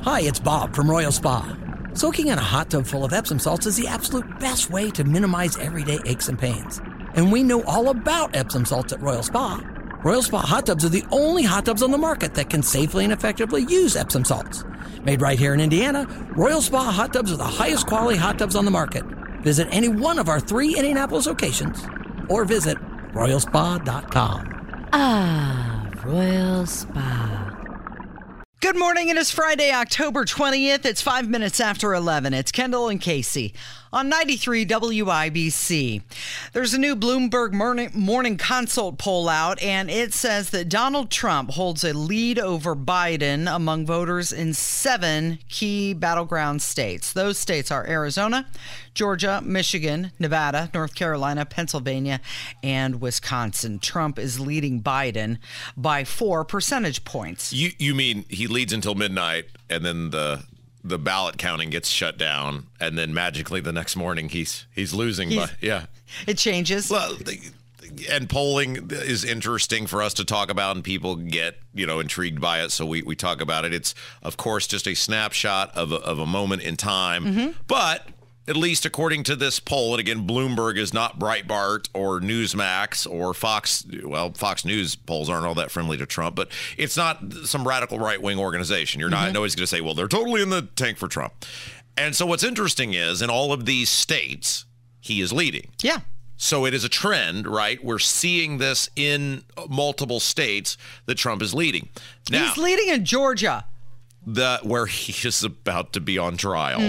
Hi, it's Bob from Royal Spa. Soaking in a hot tub full of Epsom salts is the absolute best way to minimize everyday aches and pains. And we know all about Epsom salts at Royal Spa. Royal Spa hot tubs are the only hot tubs on the market that can safely and effectively use Epsom salts. Made right here in Indiana, Royal Spa hot tubs are the highest quality hot tubs on the market. Visit any one of our 3 Indianapolis locations or visit royalspa.com. Ah, Royal Spa. Good morning. It is Friday, October 20th. It's 5 minutes after 11. It's Kendall and Casey on 93 WIBC. There's a new Bloomberg Morning Consult poll out, and it says that Donald Trump holds a lead over Biden among voters in 7 key battleground states. Those states are Arizona, Georgia, Michigan, Nevada, North Carolina, Pennsylvania, and Wisconsin. Trump is leading Biden by 4 percentage points. You mean he leads until midnight, and then the ballot counting gets shut down, and then magically the next morning he's losing. Yeah, it changes. Well, and polling is interesting for us to talk about, and people get intrigued by it, so we talk about it. It's of course just a snapshot of a moment in time, but at least according to this poll, and again, Bloomberg is not Breitbart or Newsmax or Fox. Well, Fox News polls aren't all that friendly to Trump, but it's not some radical right-wing organization. You're not always going to say, well, they're totally in the tank for Trump. And so what's interesting is in all of these states, he is leading. Yeah. So it is a trend, right? We're seeing this in multiple states that Trump is leading. Now, he's leading in Georgia. Where he is about to be on trial.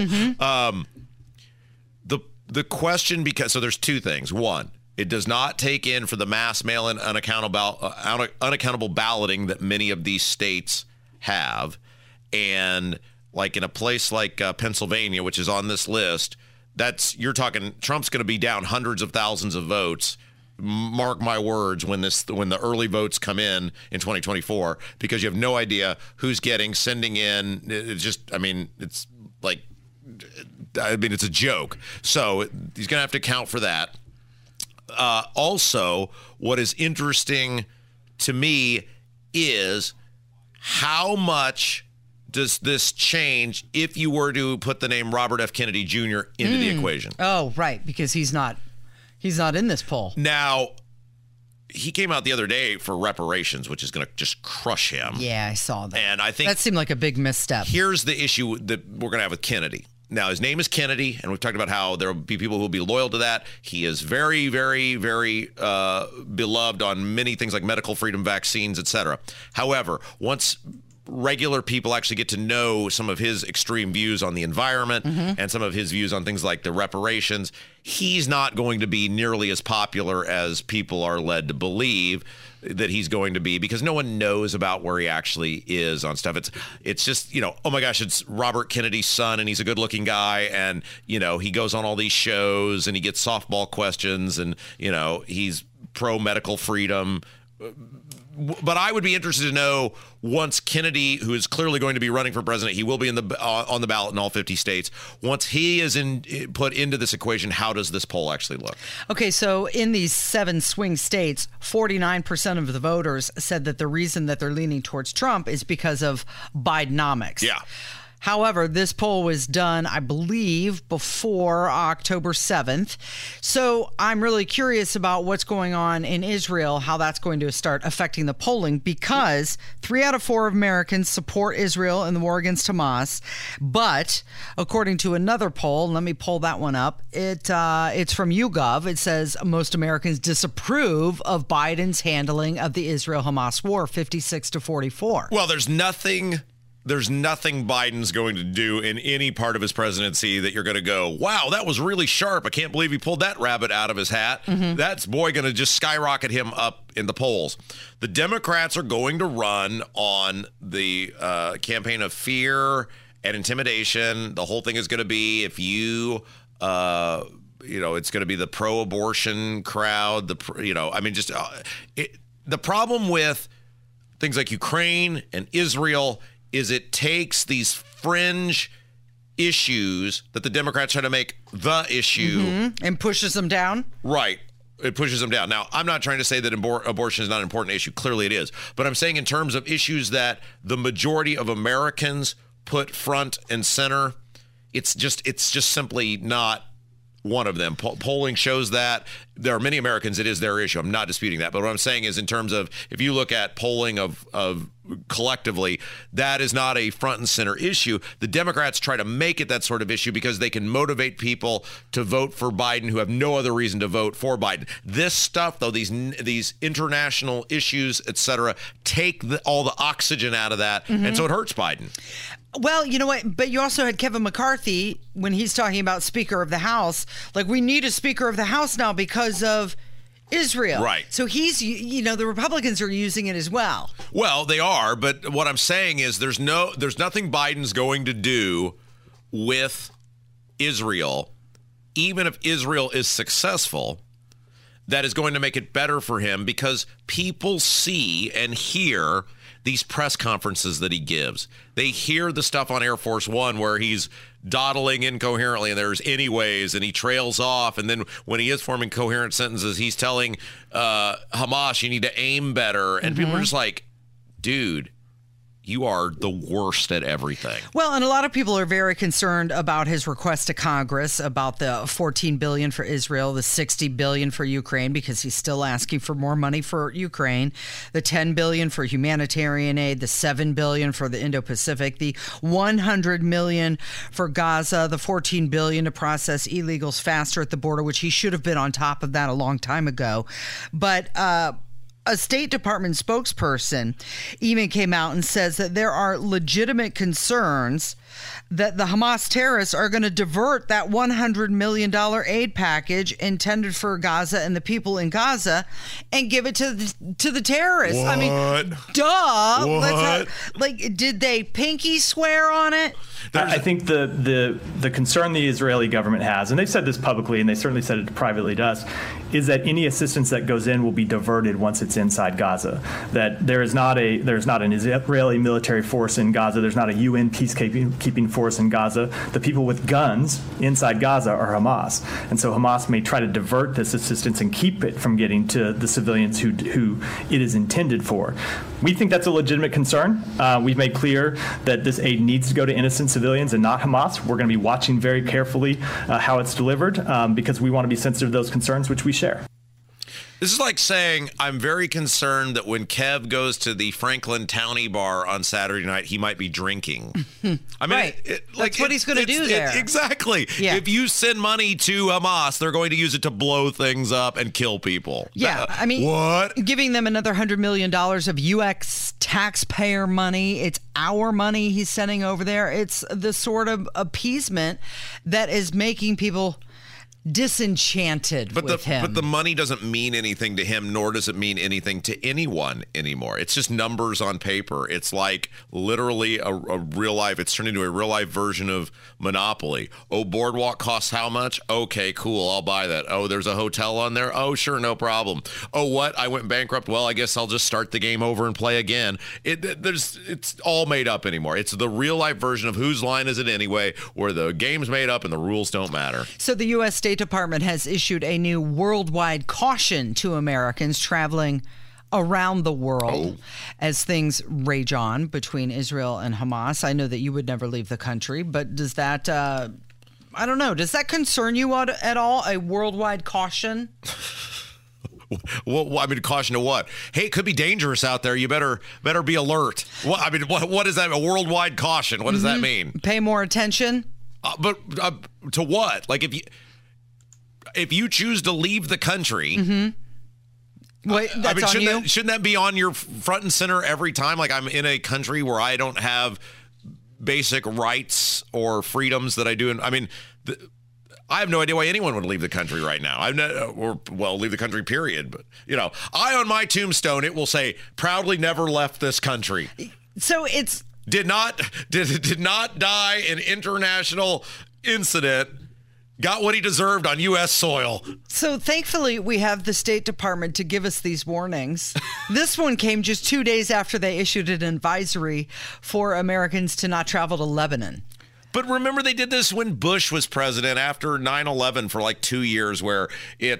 The question, so there's 2 things. One, it does not take in for the mass mail-in unaccountable balloting that many of these states have. And like in a place like Pennsylvania, which is on this list, you're talking Trump's going to be down hundreds of thousands of votes. Mark my words, when the early votes come in 2024, because you have no idea who's sending in. It's a joke. So he's going to have to account for that. Also, what is interesting to me is how much does this change if you were to put the name Robert F. Kennedy Jr. into the equation? Oh, right, because he's not in this poll. Now, he came out the other day for reparations, which is going to just crush him. Yeah, I saw that. And I think that seemed like a big misstep. Here's the issue that we're going to have with Kennedy. Now, his name is Kennedy, and we've talked about how there will be people who will be loyal to that. He is very, very, very beloved on many things like medical freedom, vaccines, etc. However, once regular people actually get to know some of his extreme views on the environment and some of his views on things like the reparations, he's not going to be nearly as popular as people are led to believe that he's going to be, because no one knows about where he actually is on stuff. It's just, oh my gosh, it's Robert Kennedy's son and he's a good looking guy, and he goes on all these shows and he gets softball questions, and he's pro medical freedom. But I would be interested to know, once Kennedy, who is clearly going to be running for president, he will be on the ballot in all 50 states. Once he is put into this equation, how does this poll actually look? Okay, so in these 7 swing states, 49% of the voters said that the reason that they're leaning towards Trump is because of Bidenomics. Yeah. However, this poll was done, I believe, before October 7th. So I'm really curious about what's going on in Israel, how that's going to start affecting the polling, because 3 out of 4 Americans support Israel in the war against Hamas. But according to another poll, let me pull that one up. It's from YouGov. It says most Americans disapprove of Biden's handling of the Israel-Hamas war, 56-44. Well, there's nothing Biden's going to do in any part of his presidency that you're going to go, wow, that was really sharp. I can't believe he pulled that rabbit out of his hat. That's going to just skyrocket him up in the polls. The Democrats are going to run on the campaign of fear and intimidation. The whole thing is going to be, if you, it's going to be the pro-abortion crowd. The problem with things like Ukraine and Israel is it takes these fringe issues that the Democrats try to make the issue and pushes them down. Right. It pushes them down. Now, I'm not trying to say that abortion is not an important issue. Clearly it is. But I'm saying in terms of issues that the majority of Americans put front and center, it's just simply not one of them. Polling shows that. There are many Americans, it is their issue. I'm not disputing that. But what I'm saying is, in terms of, if you look at polling of collectively, that is not a front and center issue. The Democrats try to make it that sort of issue because they can motivate people to vote for Biden who have no other reason to vote for Biden. This stuff, though, these international issues, et cetera, take all the oxygen out of that. And so it hurts Biden. Well, you know what? But you also had Kevin McCarthy when he's talking about Speaker of the House. Like, we need a Speaker of the House now because of Israel. Right. So he's, the Republicans are using it as well. Well, they are. But what I'm saying is there's nothing Biden's going to do with Israel, even if Israel is successful, that is going to make it better for him, because people see and hear these press conferences that he gives. They hear the stuff on Air Force One where he's dawdling incoherently and there's anyways, and he trails off. And then when he is forming coherent sentences, he's telling Hamas, you need to aim better. And people are just like, dude, you are the worst at everything. Well, and a lot of people are very concerned about his request to Congress about the $14 billion for Israel, the $60 billion for Ukraine, because he's still asking for more money for Ukraine, the $10 billion for humanitarian aid, the $7 billion for the Indo-Pacific, the $100 million for Gaza, the $14 billion to process illegals faster at the border, which he should have been on top of that a long time ago. But a State Department spokesperson even came out and says that there are legitimate concerns that the Hamas terrorists are going to divert that $100 million aid package intended for Gaza and the people in Gaza and give it to the terrorists. What? I mean, duh. What? Did they pinky swear on it? I think the concern the Israeli government has, and they've said this publicly, and they certainly said it privately to us, is that any assistance that goes in will be diverted once it's inside Gaza. That there's not an Israeli military force in Gaza. There's not a UN peacekeeping force in Gaza. The people with guns inside Gaza are Hamas, and so Hamas may try to divert this assistance and keep it from getting to the civilians who it is intended for. We think that's a legitimate concern. We've made clear that this aid needs to go to innocent civilians and not Hamas. We're going to be watching very carefully how it's delivered because we want to be sensitive to those concerns, which we share. This is like saying, I'm very concerned that when Kev goes to the Franklin Townie bar on Saturday night, he might be drinking. I mean, right. That's what he's going to do there. Exactly. Yeah. If you send money to Hamas, they're going to use it to blow things up and kill people. Yeah. I mean, what? Giving them another $100 million of U.S. taxpayer money. It's our money he's sending over there. It's the sort of appeasement that is making people disenchanted with him. But the money doesn't mean anything to him, nor does it mean anything to anyone anymore. It's just numbers on paper. It's like literally a real life. It's turned into a real life version of Monopoly. Oh, Boardwalk costs how much? Okay, cool. I'll buy that. Oh, there's a hotel on there? Oh, sure, no problem. Oh, what? I went bankrupt? Well, I guess I'll just start the game over and play again. It's all made up anymore. It's the real life version of Whose Line Is It Anyway, where the game's made up and the rules don't matter. So the U.S. State Department has issued a new worldwide caution to Americans traveling around the world as things rage on between Israel and Hamas. I know that you would never leave the country, but does that, I don't know, does that concern you at all, a worldwide caution? Well, I mean, caution to what? Hey, it could be dangerous out there. You better be alert. What is that? A worldwide caution? What does that mean? Pay more attention? But to what? Like if you choose to leave the country, Wait, that's on you? Shouldn't that be on your front and center every time? Like, I'm in a country where I don't have basic rights or freedoms that I do. I mean, I have no idea why anyone would leave the country right now. Leave the country, period. But, I on my tombstone, it will say, proudly never left this country. So it's... Did not die in international incident. Got what he deserved on U.S. soil. So thankfully, we have the State Department to give us these warnings. This one came just 2 days after they issued an advisory for Americans to not travel to Lebanon. But remember, they did this when Bush was president after 9/11 for like 2 years, where it's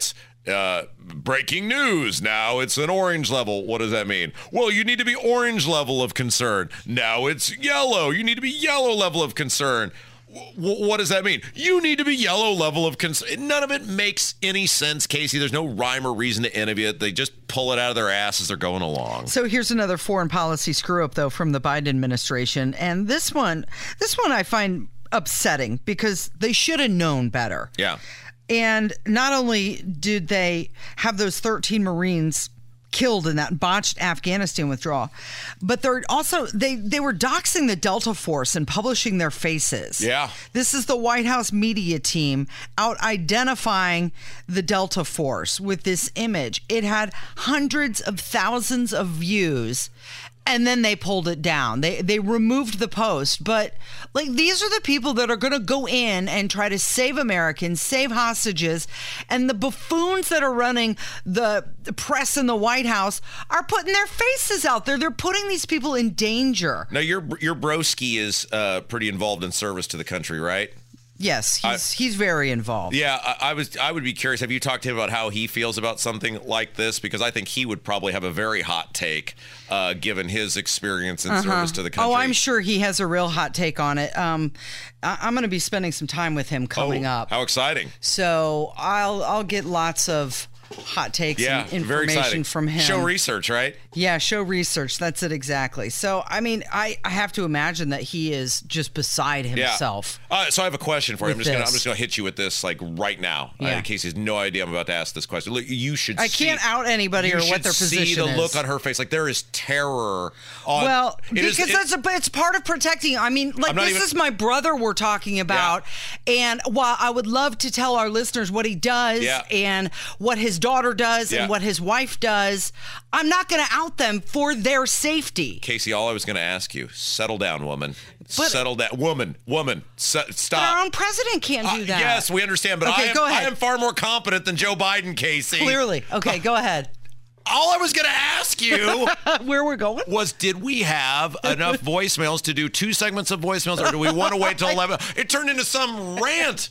breaking news. Now it's an orange level. What does that mean? Well, you need to be orange level of concern. Now it's yellow. You need to be yellow level of concern. What does that mean? You need to be yellow level of concern. None of it makes any sense, Casey. There's no rhyme or reason to any of it. They just pull it out of their ass as they're going along. So here's another foreign policy screw up, though, from the Biden administration. And this one I find upsetting because they should have known better. Yeah. And not only did they have those 13 Marines killed in that botched Afghanistan withdrawal, but they're also they were doxing the Delta Force and publishing their faces. Yeah. This is the White House media team out identifying the Delta Force with this image. It had hundreds of thousands of views. And then they pulled it down. They removed the post. But like, these are the people that are going to go in and try to save Americans, save hostages. And the buffoons that are running the press in the White House are putting their faces out there. They're putting these people in danger. Now, your broski is pretty involved in service to the country, right? Yes, he's very involved. Yeah, I would be curious. Have you talked to him about how he feels about something like this? Because I think he would probably have a very hot take, given his experience in service to the country. Oh, I'm sure he has a real hot take on it. I'm going to be spending some time with him coming up. How exciting! So I'll get lots of hot takes and information from him. Show research, right? Yeah, show research. That's it exactly. So, I mean, I have to imagine that he is just beside himself. Yeah. So I have a question for you. I'm just gonna hit you with this like right now. Yeah. In case he has no idea I'm about to ask this question. Look, you should. I can't out anybody or what their position is. See the look on her face. Like there is terror. Well, because it's part of protecting. I mean, like this is my brother we're talking about, and while I would love to tell our listeners what he does and what his daughter does and what his wife does, I'm not going to out them for their safety. Casey, all I was going to ask you, settle down, woman. Settle down. Woman, stop. But our own president can't do that. Yes, we understand, but go ahead. I am far more competent than Joe Biden, Casey. Clearly. Okay, go ahead. All I was going to ask you where we're going was, did we have enough voicemails to do 2 segments of voicemails, or do we want to wait till 11? It turned into some rant.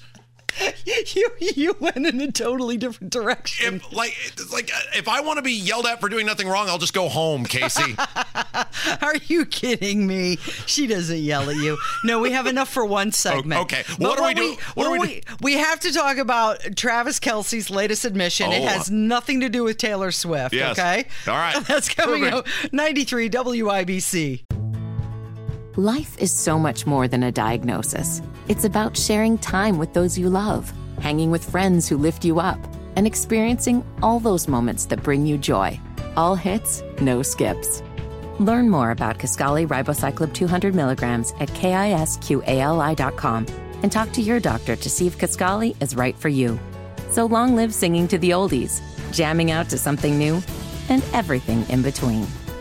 You went in a totally different direction. If I want to be yelled at for doing nothing wrong, I'll just go home, Casey. Are you kidding me? She doesn't yell at you. No, we have enough for one segment. Okay. What do we do? We have to talk about Travis Kelce's latest admission. It has nothing to do with Taylor Swift. Yes. Okay. All right. That's coming up. 93 WIBC. Life is so much more than a diagnosis. It's about sharing time with those you love, hanging with friends who lift you up, and experiencing all those moments that bring you joy. All hits, no skips. Learn more about Kisqali Ribociclib 200 milligrams at KISQALI.com and talk to your doctor to see if Kisqali is right for you. So long live singing to the oldies, jamming out to something new, and everything in between.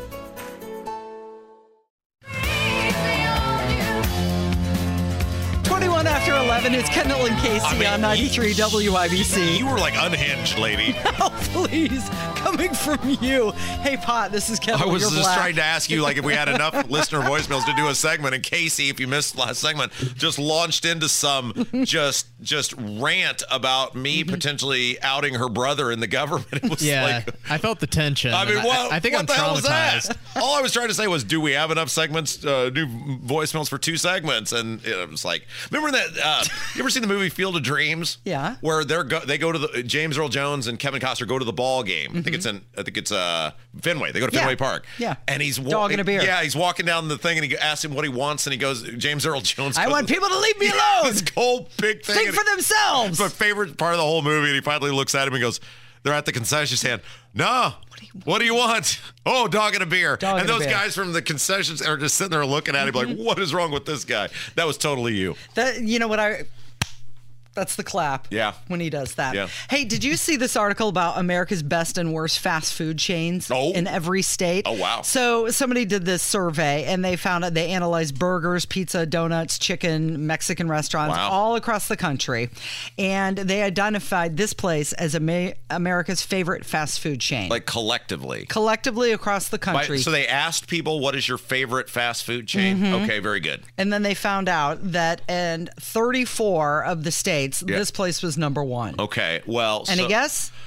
21 after 11, it's Kendall and Casey on 93 WIBC. You were like unhinged, lady. Oh, please. Coming from you. Hey, Pot, this is Kendall. I was You're just black. trying to ask you, like, if we had enough listener voicemails to do a segment. And Casey, if you missed last segment, just launched into some just rant about me potentially outing her brother in the government. It was I felt the tension. I mean, I think I'm traumatized. All I was trying to say was, do we have enough segments, new voicemails for 2 segments? And it was like, remember that? You ever seen the movie Field of Dreams? Yeah. Where they go to the James Earl Jones and Kevin Costner go to the ball game. I think it's Fenway. They go to Fenway Park. Yeah. And he's dog and a beer. Yeah, he's walking down the thing and he asks him what he wants and he goes, James Earl Jones. I want people to leave me alone. This whole big thing. Think for themselves. My favorite part of the whole movie. And he finally looks at him and goes, they're at the concession stand. No. What do you want? Oh, dog and a beer. And those guys from the concessions are just sitting there looking at him like, what is wrong with this guy? That was totally you. That's the clap. Yeah. When he does that. Yeah. Hey, did you see this article about America's best and worst fast food chains in every state? Oh, wow. So somebody did this survey and they found out they analyzed burgers, pizza, donuts, chicken, Mexican restaurants all across the country. And they identified this place as America's favorite fast food chain. Like collectively? Collectively across the country. So they asked people, what is your favorite fast food chain? Okay, very good. And then they found out that in 34 of the states, this place was number 1. Okay, well. Any guess?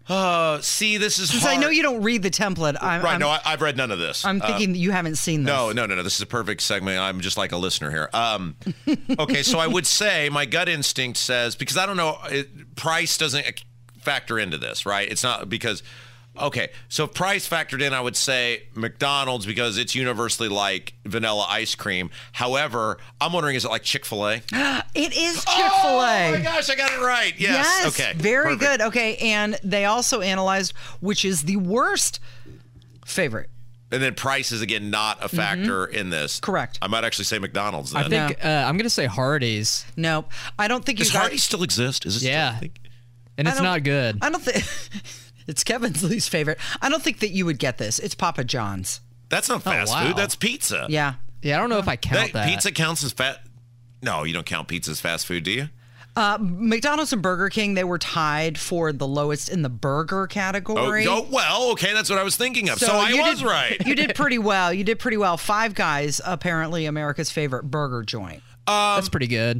See, this is Since hard. I know you don't read the template, I've read none of this. I'm thinking that you haven't seen this. No. This is a perfect segment. I'm just like a listener here. Okay, so I would say my gut instinct says, because I don't know, price doesn't factor into this, right? It's not because, okay, so if price factored in, I would say McDonald's because it's universally like vanilla ice cream. However, I'm wondering, is it like Chick-fil-A? It is Chick-fil-A. Oh my gosh, I got it right. Yes. Okay. Very perfect. good. Okay, and they also analyzed which is the worst favorite. And then price is, again, not a factor in this. Correct. I might actually say McDonald's then. I think I'm going to say Hardee's. No, I don't think you Does guys... Hardee's still exist? Is it Yeah. still And it's not good. I don't think... It's Kevin's least favorite. I don't think that you would get this. It's Papa John's. That's not fast wow. food. That's pizza. Yeah. Yeah, I don't know if I count that. Pizza counts as fat. No, you don't count pizza as fast food, do you? McDonald's and Burger King, they were tied for the lowest in the burger category. Well, okay, that's what I was thinking of. So I was right. You did pretty well. Five Guys, apparently America's favorite burger joint. That's pretty good.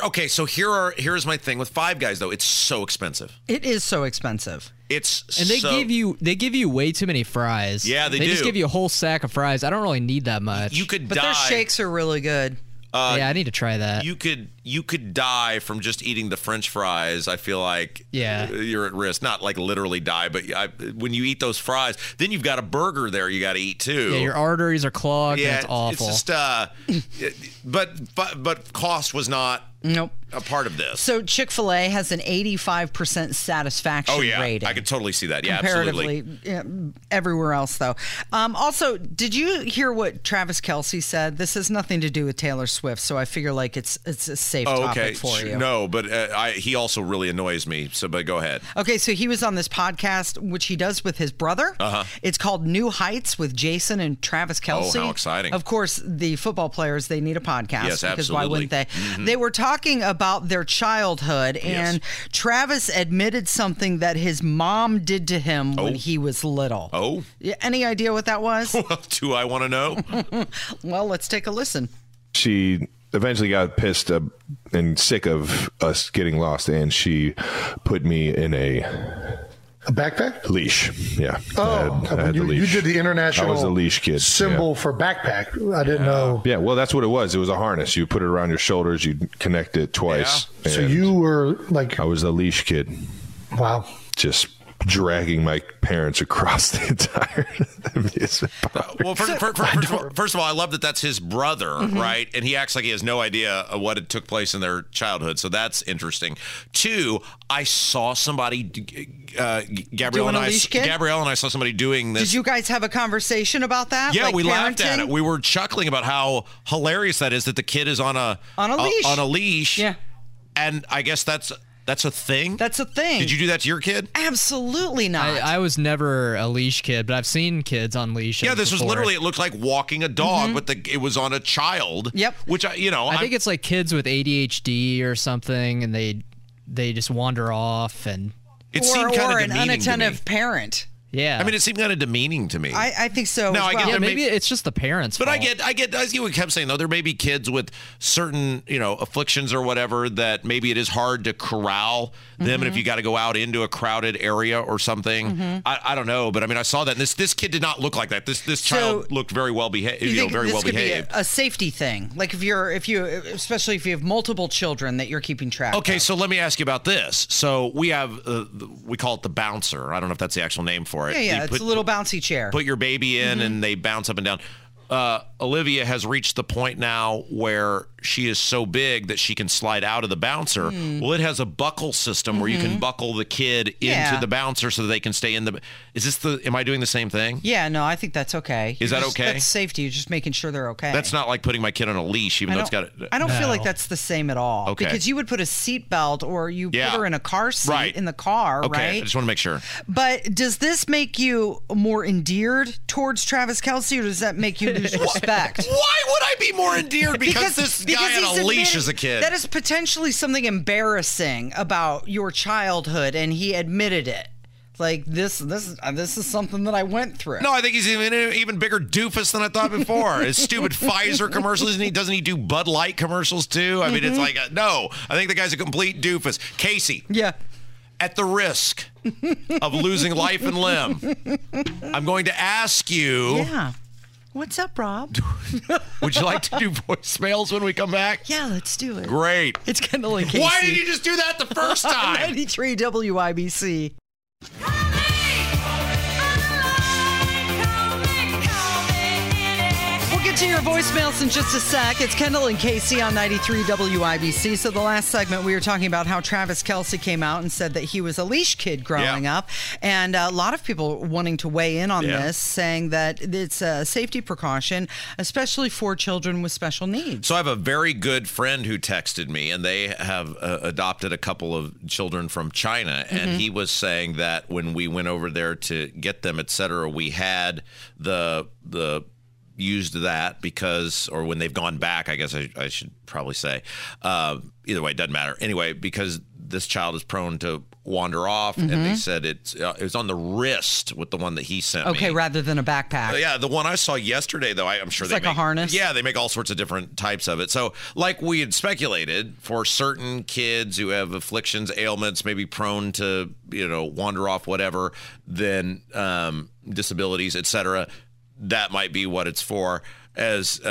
Here's my thing with Five Guys though. It's so expensive. It is so expensive. And they give you way too many fries. Yeah, they do. They just give you a whole sack of fries. I don't really need that much. You could But die. their shakes are really good. Yeah, I need to try that. You could die from just eating the French fries. I feel like you're at risk. Not like literally die, but when you eat those fries, then you've got a burger there you got to eat too. Yeah, your arteries are clogged. Yeah, and it's awful. It's just but cost was not Nope. a part of this. So Chick-fil-A has an 85% satisfaction rating. I could totally see that. Yeah, comparatively, absolutely. Everywhere else, though. Also, did you hear what Travis Kelce said? This has nothing to do with Taylor Swift, so I figure like it's a safe topic for you. No, but he also really annoys me. But go ahead. Okay, so he was on this podcast, which he does with his brother. It's called New Heights with Jason and Travis Kelce. Oh, how exciting. Of course, the football players, they need a podcast. Yes, because why absolutely. wouldn't they? They were talking about their childhood, and Travis admitted something that his mom did to him when he was little. Oh? Yeah, any idea what that was? Do I want to know? Well, let's take a listen. She eventually got pissed and sick of us getting lost, and she put me in a backpack? Leash. Yeah. Oh, I had the you leash. did the international I was a leash kid. symbol for backpack. I didn't know. Yeah, well, that's what it was. It was a harness. You put it around your shoulders, you connect it twice. Yeah. So you were like... I was a leash kid. Wow. Just dragging my parents across the entire amusement park. Well, first of all, I love that that's his brother, right? And he acts like he has no idea of what had took place in their childhood. So that's interesting. Two, I saw somebody, Gabrielle and I saw somebody doing this. Did you guys have a conversation about that? Yeah, like we parenting? laughed at it. We were chuckling about how hilarious that is that the kid is on a leash. On a leash. Yeah. And I guess that's a thing? That's a thing. Did you do that to your kid? Absolutely not. I was never a leash kid, but I've seen kids on leashes. Yeah, this before. was literally, it looked like walking a dog, but it was on a child. Yep. Which, I think it's like kids with ADHD or something, and they just wander off, and it seemed kind of an demeaning unattentive to me. parent. Yeah. I mean, it seemed kind of demeaning to me. I think so. No, as I get well. there maybe it's just the parents. But fault. I get. As you kept saying though, there may be kids with certain afflictions or whatever that maybe it is hard to corral them, and if you got to go out into a crowded area or something, I don't know. But I mean, I saw that. And this kid did not look like that. This child looked very well behaved. You think very this well could behaved. be a safety thing, like especially if you have multiple children that you're keeping track. Okay, of. so let me ask you about this. So we have we call it the bouncer. I don't know if that's the actual name for it. Yeah, it's a little bouncy chair. Put your baby in and they bounce up and down. Olivia has reached the point now where she is so big that she can slide out of the bouncer. Well, it has a buckle system where you can buckle the kid into the bouncer so that they can stay in the... Am I doing the same thing? Yeah, no, I think that's okay. Is that okay? That's safety. You're just making sure they're okay. That's not like putting my kid on a leash, even though it's got... I don't feel like that's the same at all. Okay. Because you would put a seatbelt or you put her in a car seat in the car, okay. right? I just want to make sure. But does this make you more endeared towards Travis Kelce, or does that make you lose respect? Why would I be more endeared because this guy had a leash as a kid? That is potentially something embarrassing about your childhood, and he admitted it. Like this is something that I went through. No, I think he's an even bigger doofus than I thought before. His stupid Pfizer commercials, doesn't he do Bud Light commercials too? I mean, it's like no. I think the guy's a complete doofus. Casey. Yeah. at the risk of losing life and limb, I'm going to ask you. Yeah. What's up, Rob? Would you like to do voicemails when we come back? Yeah, let's do it. Great. It's Kendall and Casey. Why did you just do that the first time? 93 WIBC. We'll get to your voicemails in just a sec. It's Kendall and Casey on 93 WIBC. So the last segment, we were talking about how Travis Kelce came out and said that he was a leash kid growing up. And a lot of people wanting to weigh in on this, saying that it's a safety precaution, especially for children with special needs. So I have a very good friend who texted me, and they have adopted a couple of children from China. And he was saying that when we went over there to get them, et cetera, we had the used that because, or when they've gone back, I guess I should probably say, either way, it doesn't matter. Anyway, because this child is prone to wander off, and they said it was on the wrist with the one that he sent me. Okay, rather than a backpack. Yeah, the one I saw yesterday, though, I'm sure it's they like make a harness. Yeah, they make all sorts of different types of it. So, like we had speculated, for certain kids who have afflictions, ailments, maybe prone to wander off, whatever, then disabilities, etc., that might be what it's for. As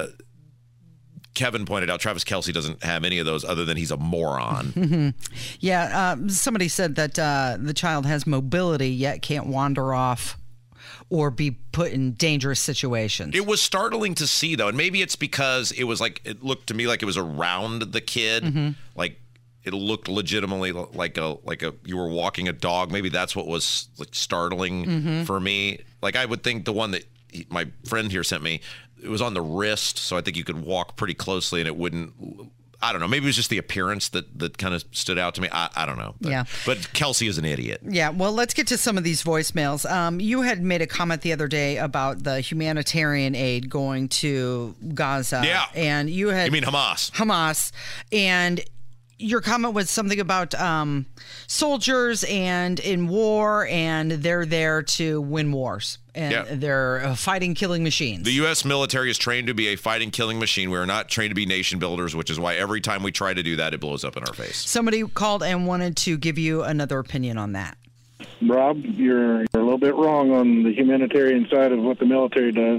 Kevin pointed out, Travis Kelce doesn't have any of those other than he's a moron. Yeah, somebody said that the child has mobility yet can't wander off or be put in dangerous situations. It was startling to see, though, and maybe it's because it looked to me like it was around the kid, like it looked legitimately like a you were walking a dog. Maybe that's what was like startling for me. Like I would think the one that my friend here sent me, it was on the wrist, so I think you could walk pretty closely and it wouldn't. I don't know. Maybe it was just the appearance that kind of stood out to me. I don't know. But Kelce is an idiot. Yeah. Well, let's get to some of these voicemails. You had made a comment the other day about the humanitarian aid going to Gaza. Yeah. And you mean Hamas? Hamas. And your comment was something about soldiers and in war, and they're there to win wars. And they're fighting killing machines. The U.S. military is trained to be a fighting killing machine. We are not trained to be nation builders, which is why every time we try to do that, it blows up in our face. Somebody called and wanted to give you another opinion on that. Rob, you're a little bit wrong on the humanitarian side of what the military does.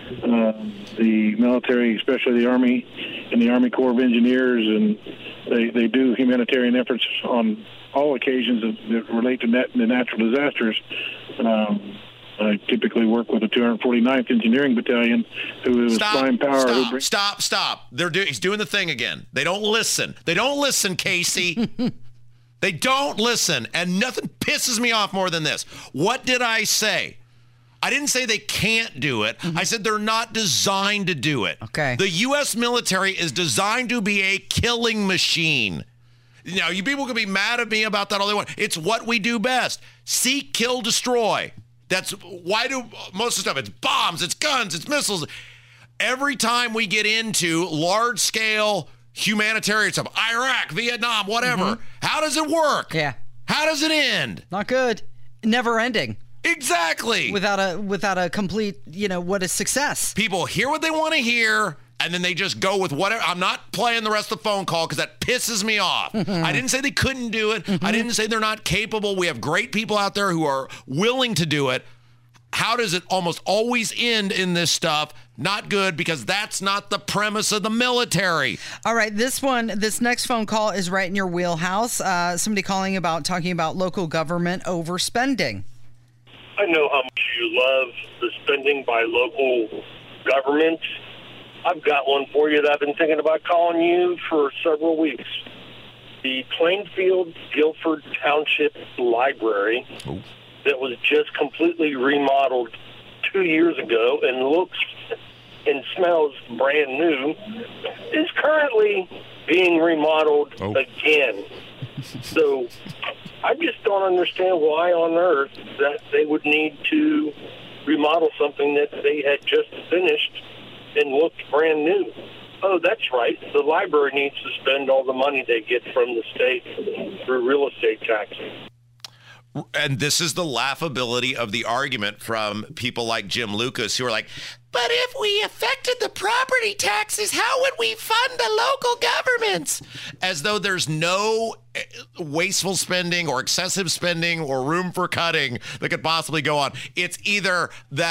The military, especially the Army and the Army Corps of Engineers, and they do humanitarian efforts on all occasions that relate to the natural disasters. I typically work with the 249th Engineering Battalion, who is prime power. Stop. He's doing the thing again. They don't listen. Casey. They don't listen, and nothing pisses me off more than this. What did I say? I didn't say they can't do it. I said they're not designed to do it. Okay. The U.S. military is designed to be a killing machine. Now, you people can be mad at me about that all they want. It's what we do best. Seek, kill, destroy. That's why do most of the stuff. It's bombs, it's guns, it's missiles. Every time we get into large-scale humanitarian stuff, Iraq, Vietnam, whatever, how does it work? Yeah. How does it end? Not good. Never ending. Exactly. Without a complete, what is success? People hear what they want to hear, and then they just go with whatever. I'm not playing the rest of the phone call because that pisses me off. I didn't say they couldn't do it. I didn't say they're not capable. We have great people out there who are willing to do it. How does it almost always end in this stuff? Not good, because that's not the premise of the military. All right, this next phone call is right in your wheelhouse. Somebody talking about local government overspending. I know how much you love the spending by local governments. I've got one for you that I've been thinking about calling you for several weeks. The Plainfield Guilford Township Library that was just completely remodeled 2 years ago and looks and smells brand new is currently being remodeled again. So I just don't understand why on earth that they would need to remodel something that they had just finished and looked brand new. Oh, that's right. The library needs to spend all the money they get from the state for real estate taxes. And this is the laughability of the argument from people like Jim Lucas, who are like, but if we affected the property taxes, how would we fund the local governments? as though there's no wasteful spending or excessive spending or room for cutting that could possibly go on. It's either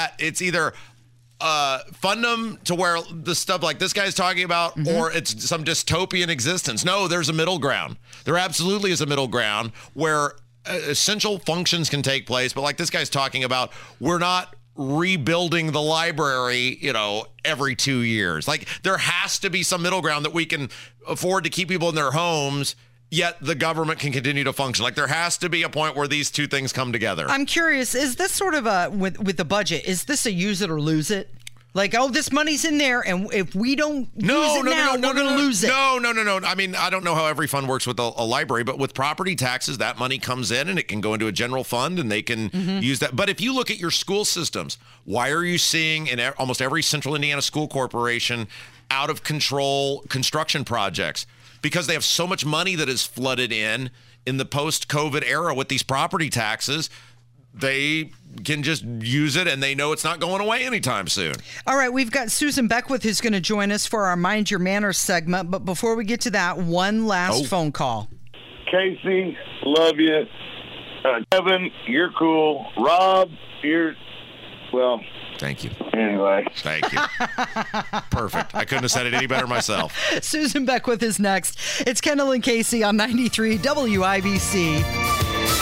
fund them to where the stuff like this guy's talking about, or it's some dystopian existence. No, there's a middle ground. There absolutely is a middle ground where essential functions can take place. But like this guy's talking about, we're not rebuilding the library, every 2 years. Like there has to be some middle ground that we can afford to keep people in their homes, yet the government can continue to function. Like there has to be a point where these two things come together. I'm curious, is this sort of with the budget, is this a use it or lose it? Like, this money's in there, and if we don't use it now, we're going to lose it. No. I mean, I don't know how every fund works with a library, but with property taxes, that money comes in, and it can go into a general fund, and they can use that. But if you look at your school systems, why are you seeing in almost every Central Indiana school corporation out-of-control construction projects? Because they have so much money that is flooded in the post-COVID era with these property taxes. They can just use it, and they know it's not going away anytime soon. All right, we've got Susan Beckwith who's going to join us for our Mind Your Manners segment. But before we get to that, one last phone call. Casey, love you. Kevin, you're cool. Rob, thank you. Anyway. Thank you. Perfect. I couldn't have said it any better myself. Susan Beckwith is next. It's Kendall and Casey on 93 WIBC.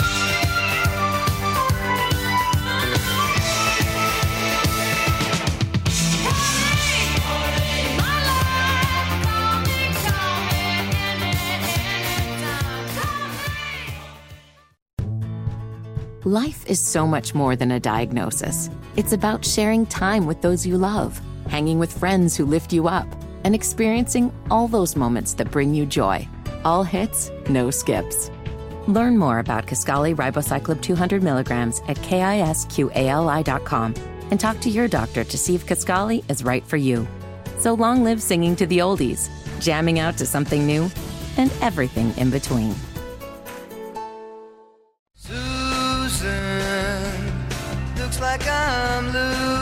Life is so much more than a diagnosis. It's about sharing time with those you love, hanging with friends who lift you up, and experiencing all those moments that bring you joy. All hits, no skips. Learn more about Kisqali Ribociclib 200 milligrams at KISQALI.com and talk to your doctor to see if Kisqali is right for you. So long live singing to the oldies, jamming out to something new, and everything in between. Looks like I'm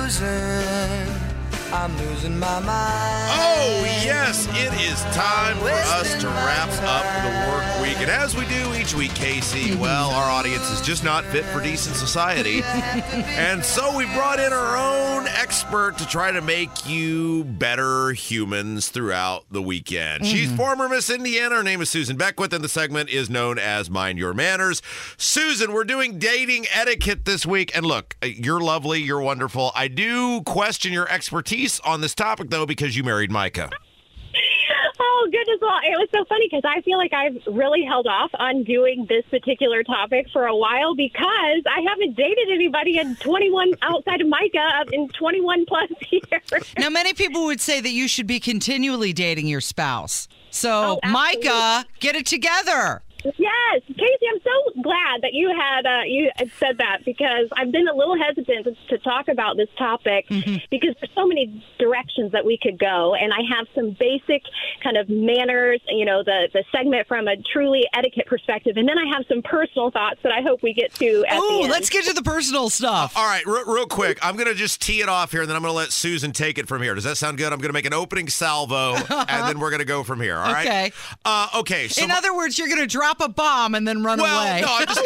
losing my mind. Oh, yes, it is time for us to wrap up the work week. And as we do each week, Casey, well, our audience is just not fit for decent society. And so we brought in our own expert to try to make you better humans throughout the weekend. She's former Miss Indiana. Her name is Susan Beckwith, and the segment is known as Mind Your Manners. Susan, we're doing dating etiquette this week. And look, you're lovely. You're wonderful. I do question your expertise on this topic, though, because you married Micah. Oh, goodness. Well, it was so funny because I feel like I've really held off on doing this particular topic for a while because I haven't dated anybody in 21 outside of Micah in 21 plus years. Now, many people would say that you should be continually dating your spouse. So, Micah, get it together. Yes, Casey, I'm so glad that you had said that because I've been a little hesitant to talk about this topic because there's so many directions that we could go, and I have some basic kind of manners, the segment from a truly etiquette perspective, and then I have some personal thoughts that I hope we get to at the end. Let's get to the personal stuff. All right, real quick, I'm going to just tee it off here, and then I'm going to let Susan take it from here. Does that sound good? I'm going to make an opening salvo, and then we're going to go from here, all right? Okay. Okay. So in other words, you're going to drop a bomb and then run away. No, I'm just,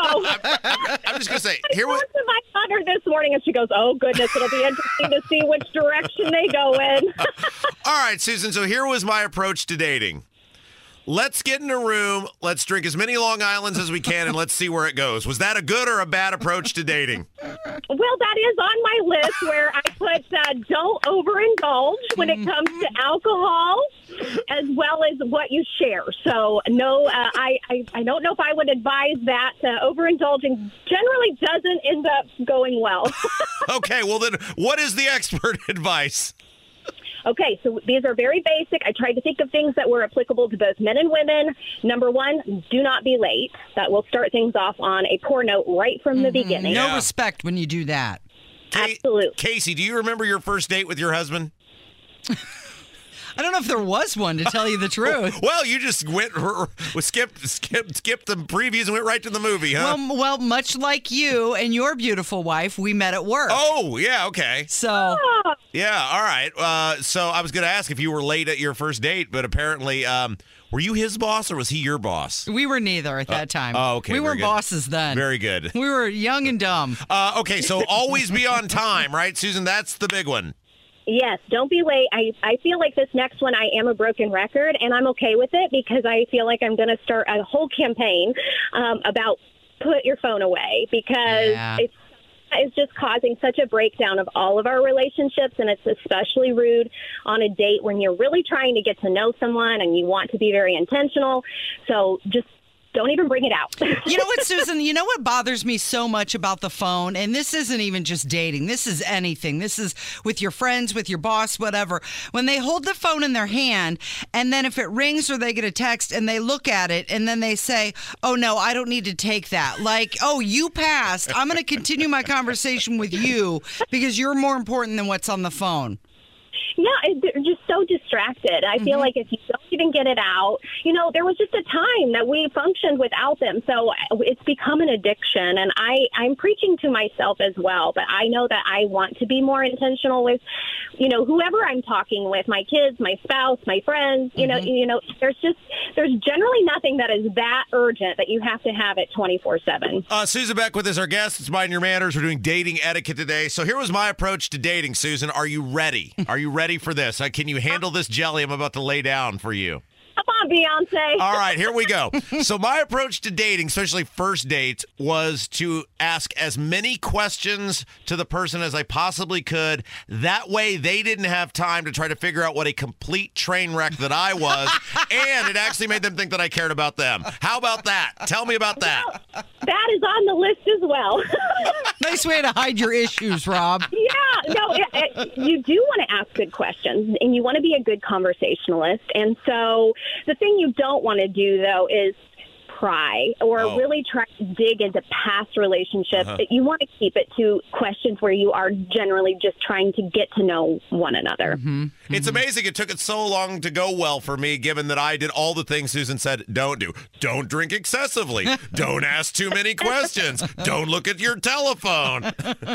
I'm just going to say, I talked to my daughter this morning, and she goes, oh, goodness, it'll be interesting to see which direction they go in. All right, Susan, so here was my approach to dating. Let's get in a room, let's drink as many Long Islands as we can, and let's see where it goes. Was that a good or a bad approach to dating? Well, that is on my list where I put don't overindulge when it comes to alcohol as well as what you share. So, no, I don't know if I would advise that. Overindulging generally doesn't end up going well. Okay, well then, what is the expert advice? Okay, so these are very basic. I tried to think of things that were applicable to both men and women. Number one, do not be late. That will start things off on a poor note right from the beginning. No respect when you do that. Absolutely. Casey, do you remember your first date with your husband? I don't know if there was one, to tell you the truth. Well, you just skipped the previews and went right to the movie, huh? Well, much like you and your beautiful wife, we met at work. Oh, yeah, okay. So. Yeah, all right. So I was going to ask if you were late at your first date, but apparently, were you his boss or was he your boss? We were neither at that time. Oh, okay. We weren't bosses then. Very good. We were young and dumb. Okay, so always be on time, right, Susan? That's the big one. Yes, don't be late. I feel like this next one, I am a broken record, and I'm okay with it because I feel like I'm going to start a whole campaign about put your phone away because it's just causing such a breakdown of all of our relationships, and it's especially rude on a date when you're really trying to get to know someone and you want to be very intentional. So just don't even bring it out. You know what, Susan? You know what bothers me so much about the phone? And this isn't even just dating. This is anything. This is with your friends, with your boss, whatever. When they hold the phone in their hand, and then if it rings or they get a text and they look at it, and then they say, oh, no, I don't need to take that. Like, oh, you passed. I'm going to continue my conversation with you because you're more important than what's on the phone. Yeah, they're just so distracted. I feel like if you don't even get it out, there was just a time that we functioned without them. So it's become an addiction. And I'm preaching to myself as well. But I know that I want to be more intentional with, whoever I'm talking with, my kids, my spouse, my friends. There's generally nothing that is that urgent that you have to have it 24/7. Susan Beckwith is our guest. It's Mind Your Manners. We're doing dating etiquette today. So here was my approach to dating, Susan. Are you ready? Are you ready for this? Can you handle this jelly I'm about to lay down for you? Come on, Beyonce. All right, here we go. So my approach to dating, especially first dates, was to ask as many questions to the person as I possibly could. That way they didn't have time to try to figure out what a complete train wreck that I was, and it actually made them think that I cared about them. How about that? Tell me about that. Well, that is on the list as well. Nice way to hide your issues, Rob. Yeah, no, you do want to ask good questions, and you want to be a good conversationalist. And so the thing you don't want to do, though, is pry or really try to dig into past relationships. You want to keep it to questions where you are generally just trying to get to know one another. It's amazing it took it so long to go well for me, given that I did all the things Susan said don't do. Don't drink excessively. Don't ask too many questions. Don't look at your telephone.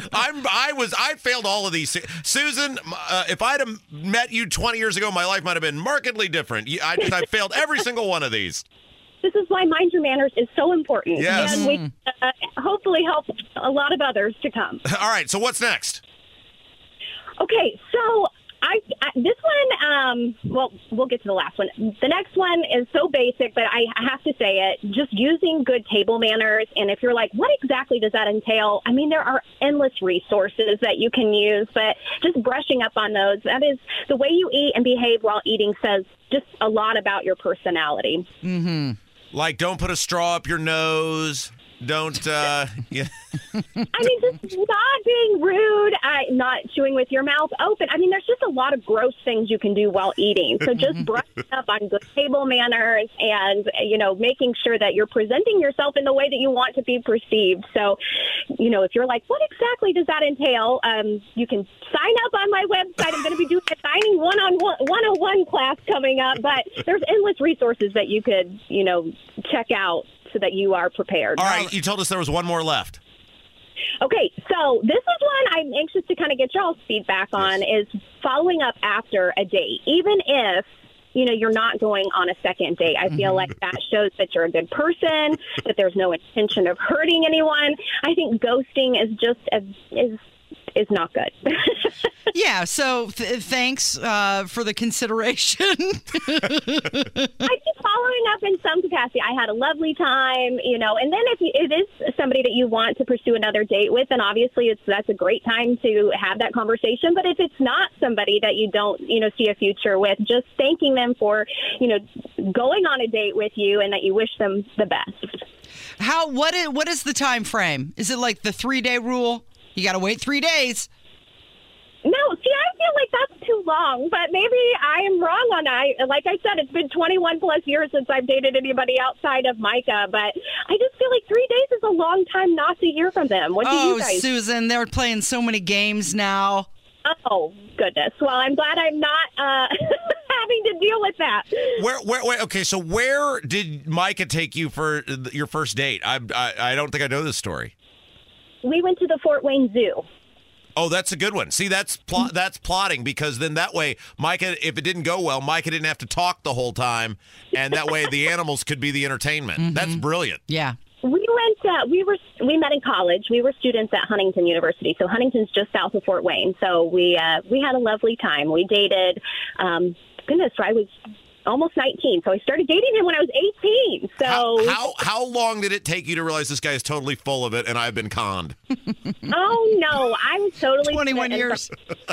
I failed all of these. Susan, if I'd have met you 20 years ago, my life might have been markedly different. I failed every single one of these. This is why Mind Your Manners is so important. Yes. And we hopefully help a lot of others to come. All right, so what's next? Okay, so this one, we'll get to the last one. The next one is so basic, but I have to say it, just using good table manners. And if you're like, what exactly does that entail? I mean, there are endless resources that you can use, but just brushing up on those, that is the way you eat and behave while eating says just a lot about your personality. Like, don't put a straw up your nose. Don't, yeah. I mean, just not being rude, not chewing with your mouth open. I mean, there's just a lot of gross things you can do while eating. So just brush up on good table manners and, making sure that you're presenting yourself in the way that you want to be perceived. So, if you're like, what exactly does that entail? You can sign up on my website. I'm going to be doing a signing one-on-one class coming up, but there's endless resources that you could, check out so that you are prepared. All right, you told us there was one more left. Okay, so this is one I'm anxious to kind of get y'all's feedback on, is following up after a date. Even if, you're not going on a second date, I feel like that shows that you're a good person, that there's no intention of hurting anyone. I think ghosting is just is not good. Yeah, so thanks for the consideration. I keep following up in some capacity. I had a lovely time, and then if it is somebody that you want to pursue another date with, then obviously that's a great time to have that conversation. But if it's not somebody that you don't, see a future with, just thanking them for, going on a date with you and that you wish them the best. What is the time frame? Is it like the 3-day rule? You got to wait 3 days. No, see, I feel like that's too long, but maybe I am wrong on that. Like I said, it's been 21 plus years since I've dated anybody outside of Micah, but I just feel like 3 days is a long time not to hear from them. What do you guys? Susan, they're playing so many games now. Oh, goodness. Well, I'm glad I'm not having to deal with that. Wait, okay, so where did Micah take you for your first date? I don't think I know this story. We went to the Fort Wayne Zoo. Oh, that's a good one. See, that's plotting, because then that way, Micah, if it didn't go well, Micah didn't have to talk the whole time, and that way the animals could be the entertainment. Mm-hmm. That's brilliant. Yeah. We met in college. We were students at Huntington University. So Huntington's just south of Fort Wayne. So we had a lovely time. We dated, I was almost 19. So I started dating him when I was 18. So how long did it take you to realize this guy is totally full of it and I've been conned? Oh, no. I was totally 21 years.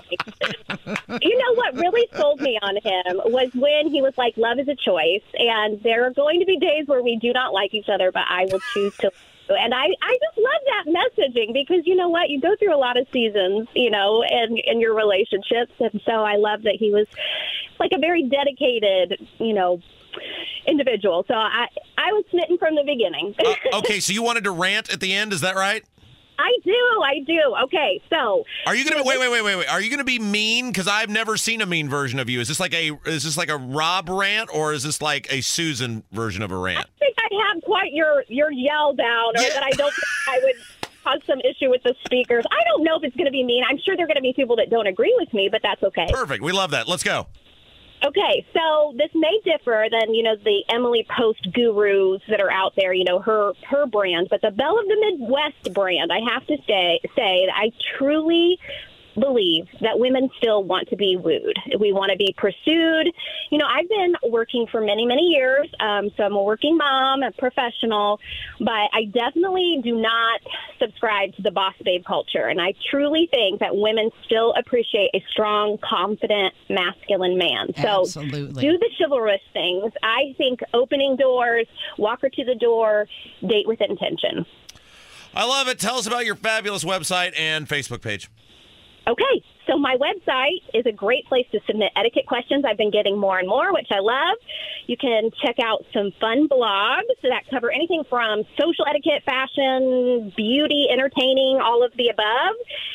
You know what really sold me on him was when he was like, love is a choice. And there are going to be days where we do not like each other, but I will choose to. And I just love that messaging, because you know what? You go through a lot of seasons, in your relationships. And so I love that he was like a very dedicated, individual. So I was smitten from the beginning. Okay, so you wanted to rant at the end, is that right? I do. Okay, so are you gonna wait? Are you gonna be mean? Because I've never seen a mean version of you. Is this like a Rob rant, or is this like a Susan version of a rant? I think I have quite your yell down, or that I don't think I would cause some issue with the speakers. I don't know if it's going to be mean. I'm sure there are going to be people that don't agree with me, but that's okay. Perfect. We love that. Let's go. Okay, so this may differ than, the Emily Post gurus that are out there, her brand. But the Belle of the Midwest brand, I have to say that I truly believe that women still want to be wooed. We want to be pursued. I've been working for many, many years, so I'm a working mom, a professional, but I definitely do not subscribe to the boss babe culture. And I truly think that women still appreciate a strong, confident, masculine man. So Absolutely. Do the chivalrous things. I think opening doors, walk her to the door, date with intention. I love it. Tell us about your fabulous website and Facebook page. Okay, so my website is a great place to submit etiquette questions. I've been getting more and more, which I love. You can check out some fun blogs that cover anything from social etiquette, fashion, beauty, entertaining, all of the above.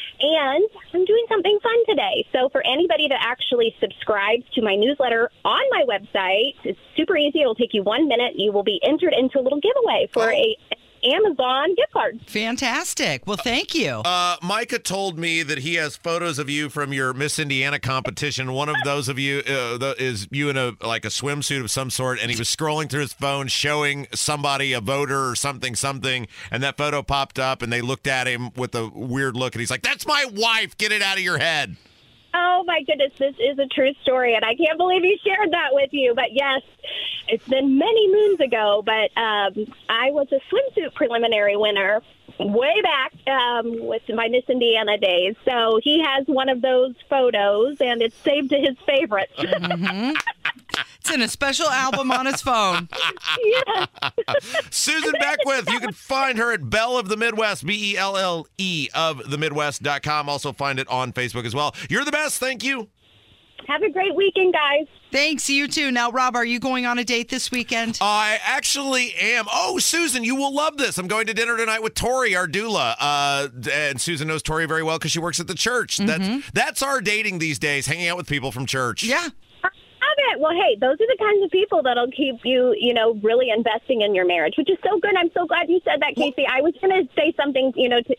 And I'm doing something fun today. So for anybody that actually subscribes to my newsletter on my website, it's super easy. It'll take you 1 minute. You will be entered into a little giveaway for a Amazon gift card. Fantastic. Well, thank you. Micah told me that he has photos of you from your Miss Indiana competition. One of those of you is you in a swimsuit of some sort, and he was scrolling through his phone showing somebody, a voter or something, and that photo popped up, and they looked at him with a weird look, and he's like, "That's my wife. Get it out of your head." Oh, my goodness, this is a true story, and I can't believe he shared that with you. But, yes, it's been many moons ago, but I was a swimsuit preliminary winner way back with my Miss Indiana days. So he has one of those photos, and it's saved to his favorites. Mm-hmm. It's in a special album on his phone. Yeah. Susan Beckwith, you can find her at Belle of the Midwest, BELLE of the Midwest.com. Also find it on Facebook as well. You're the best. Thank you. Have a great weekend, guys. Thanks, you too. Now, Rob, are you going on a date this weekend? I actually am. Oh, Susan, you will love this. I'm going to dinner tonight with Tori, our doula. And Susan knows Tori very well because she works at the church. Mm-hmm. That's our dating these days, hanging out with people from church. Yeah. It. Well, hey, those are the kinds of people that'll keep you, really investing in your marriage, which is so good. I'm so glad you said that, Casey. I was going to say something,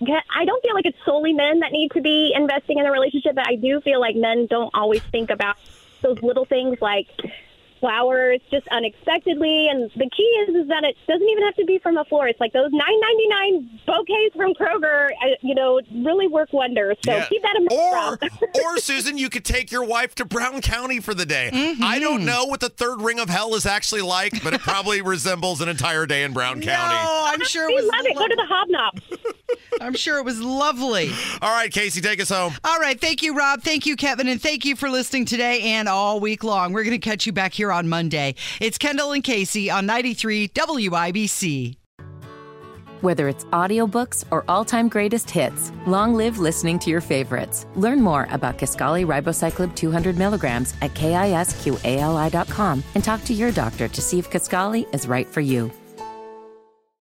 I don't feel like it's solely men that need to be investing in a relationship, but I do feel like men don't always think about those little things like flowers just unexpectedly. And the key is that it doesn't even have to be from a florist. Like those $9.99 bouquets from Kroger, really work wonders. So keep that in mind. Or, Susan, you could take your wife to Brown County for the day. Mm-hmm. I don't know what the third ring of hell is actually like, but it probably resembles an entire day in Brown County. No, I'm sure we it was love it. Go to the Hobnob. I'm sure it was lovely. All right, Casey, take us home. All right. Thank you, Rob. Thank you, Kevin. And thank you for listening today and all week long. We're going to catch you back here on Monday. It's Kendall and Casey on 93 WIBC. Whether it's audiobooks or all-time greatest hits, long live listening to your favorites. Learn more about Kisqali Ribociclib 200 milligrams at KISQALI.com and talk to your doctor to see if Kisqali is right for you.